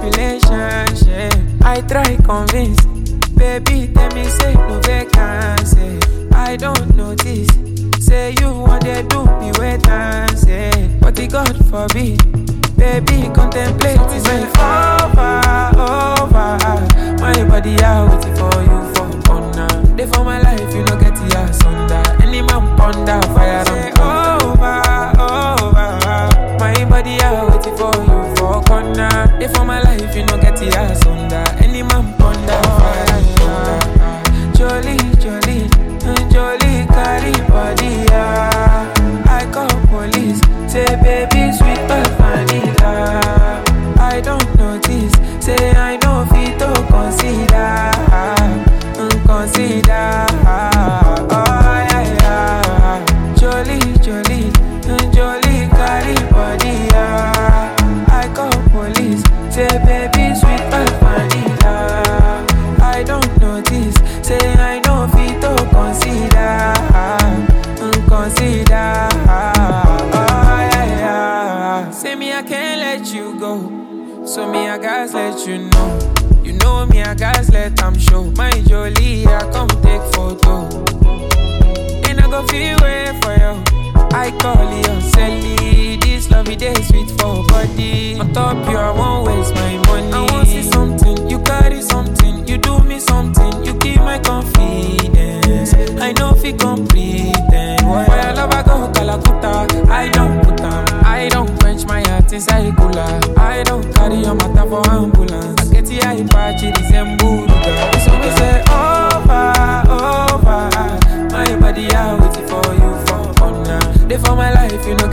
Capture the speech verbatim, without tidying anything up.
manipulation. I try convince, baby tell me say no vacancy. I don't notice, say you want to do me wait and say, but the God forbid, baby contemplate is my over, over. My body out waiting for you for honor. They for my life, you know get the ass under. Any man ponder, fire and over, over. My body out waiting for you for corner. They for my life, you know get the ass under. Any man ponder, fire and thunder. Jolie, Jolie, Jolie, carry body, yeah. I call police, say baby sweet but vanilla. I don't notice, say I know fit to consider, consider. Oh yeah yeah. Jolie, Jolie, Jolie, carry body, yeah. I call police, say baby sweet but vanilla. I don't notice, say I know fit to consider, consider. Oh yeah yeah. Say me I can't let you go, so me I guys let you know. You know me I guys let them show. My Jolie I come take photo, and I go feel way for you. I call you Sally. This lovey day sweet for body. On top you I won't waste my money. I want see something, you carry something, you do me something, you keep my confidence. I know if you complete them. Why I love I go Calacuta. I don't put them, I don't quench my heart inside cooler. I don't carry your matter for ambulance. I get the eye patch, it is emburuga. So we say over, over. My body out waiting for you for honor. They for my life, you know